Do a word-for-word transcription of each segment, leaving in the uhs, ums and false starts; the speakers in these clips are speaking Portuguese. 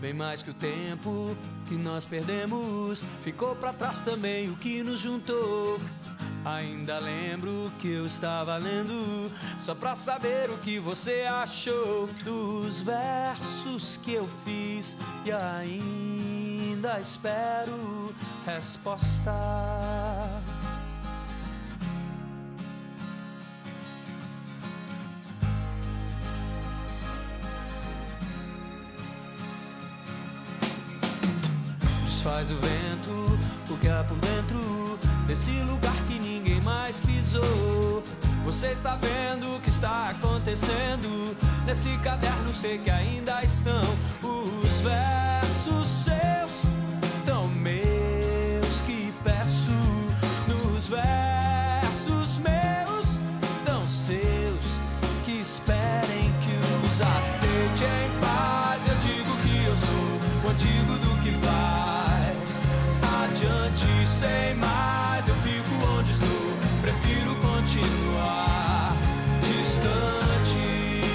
Bem mais que o tempo que nós perdemos, ficou pra trás também o que nos juntou. Ainda lembro que eu estava lendo só pra saber o que você achou dos versos que eu fiz e ainda espero resposta. Desfaz o vento, o que há por dentro desse lugar que ninguém mais pisou. Você está vendo o que está acontecendo nesse caderno, sei que ainda estão os versos seus, tão meus que peço. Nos versos meus, tão seus, que esperem que os aceite em paz. Eu digo que eu sou o antigo do que vai adiante sem mais. Eu fico onde estou, prefiro continuar distante.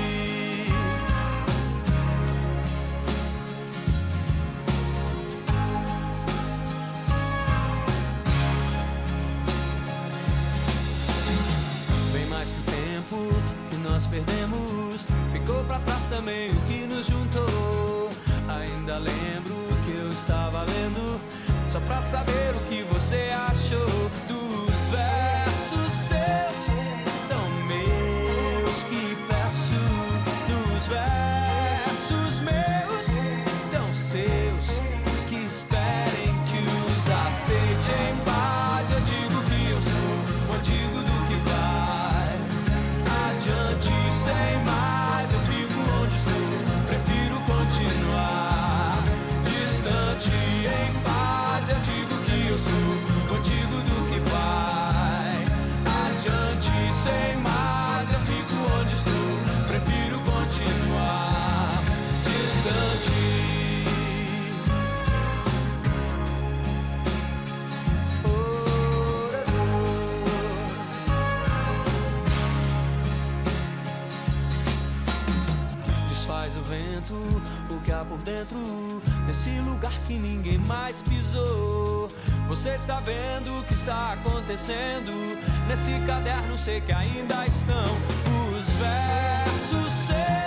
Bem mais que o tempo que nós perdemos, ficou pra trás também o que nos juntou. Ainda lembro que eu estava lendo só pra saber o que você achou dos versos seus, tão meus que peço. Dos versos meus, tão seus, que esperem que os aceite em paz. Eu digo que eu sou o antigo do que vai adiante sem mais. Eu fico onde estou, prefiro continuar distante em paz. Eu digo que eu sou o antigo do que vai adiante sem mais. Eu fico onde estou, prefiro continuar distante. Desfaz o vento, o que há por dentro desse lugar que ninguém mais pisou. Você está vendo o que está acontecendo nesse caderno, sei que ainda estão os versos seus.